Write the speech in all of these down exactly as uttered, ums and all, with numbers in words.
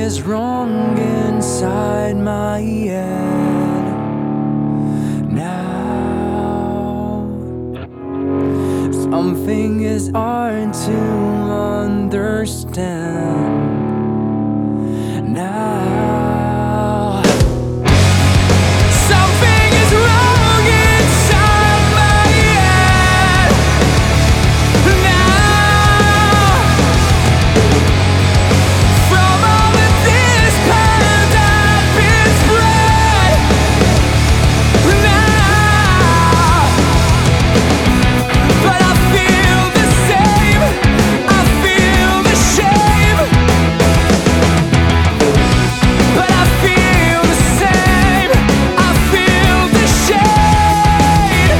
is wrong inside my head now. Something is hard to understand now. Something is wrong inside my head now. From all of this pain that been spread now. But I feel the same, I feel the shame. But I feel the same, I feel the shade.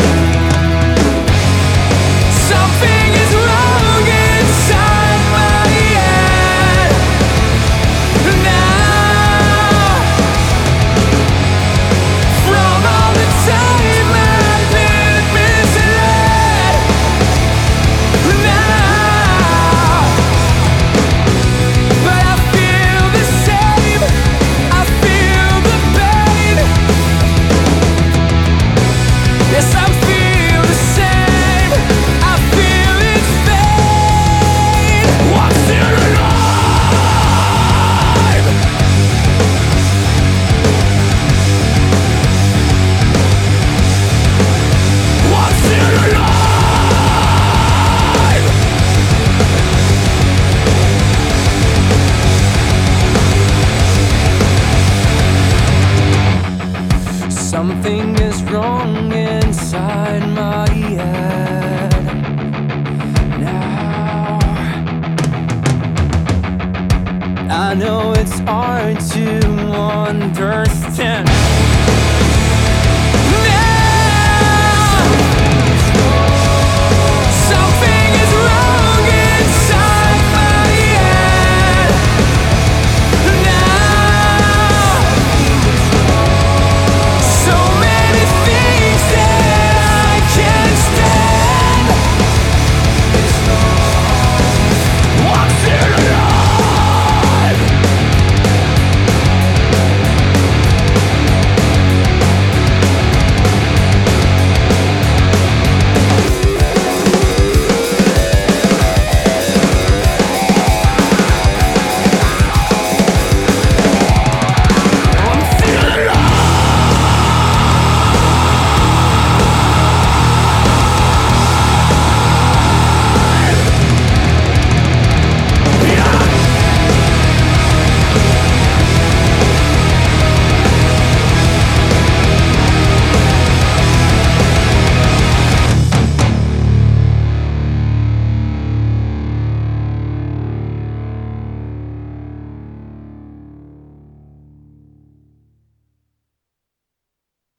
Something is wrong inside my head now. From all the time I've been misled now. But I feel the same, I feel the pain. Yes, I feel the same, I feel its pain. What's still alive? What's still alive? Something is wrong inside my head now. I know it's hard to understand